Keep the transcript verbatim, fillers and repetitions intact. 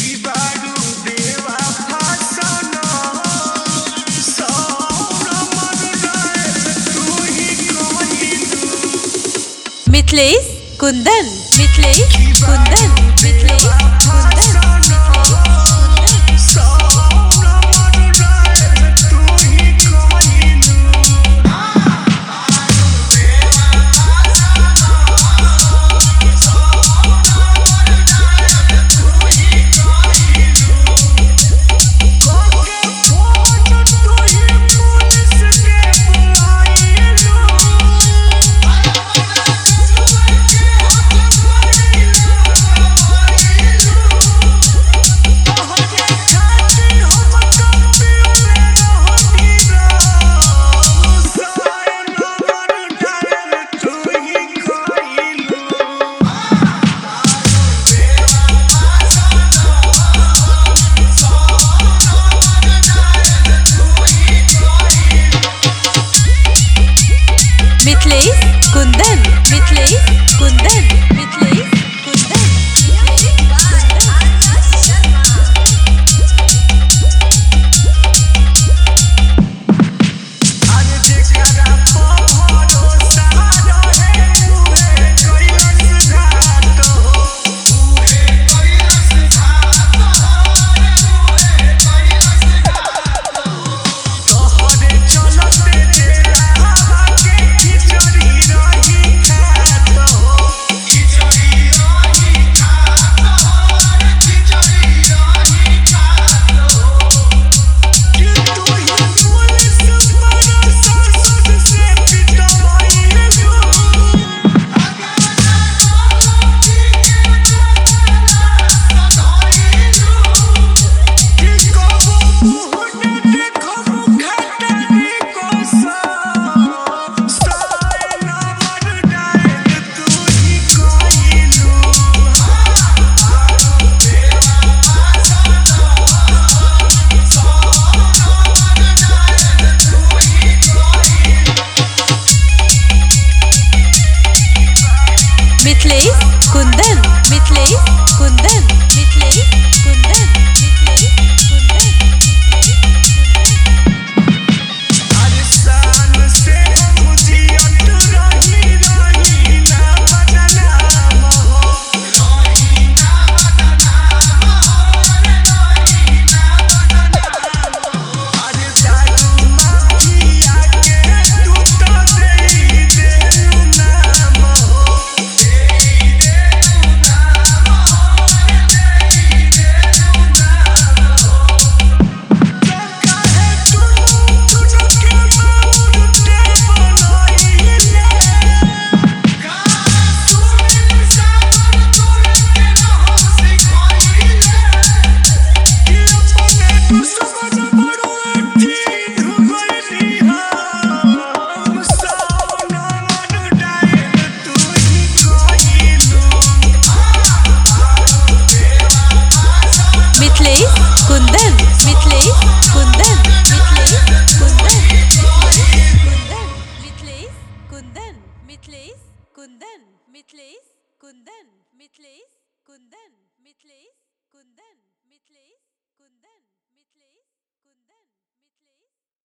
मिथिलेश कुंदन मिथिलेश कुंदन मिथिलेश कुंदन मिथिलेश कुंदन मिथिलेश कुंदन मिथिलेश कुंदन मिथिलेश कुंदन मिथिलेश कुंदन मिथिलेश कुंदन मिथिलेश कुंदन अरे शान से मुझियत रही रही ना बदनाम हो रही ना बदनाम हो रही ना बदनाम हो अरे दारू माफिया के तू तो दे दे नाम हो मिथिलेश कुंदन मिथिलेश कुंदन मिथिलेश कुंदन मिथिलेश कुंदन मिथिलेश कुंदन मिथिलेश कुंदन मिथिलेश कुंदन मिथिलेश कुंदन मिथिलेश कुंदन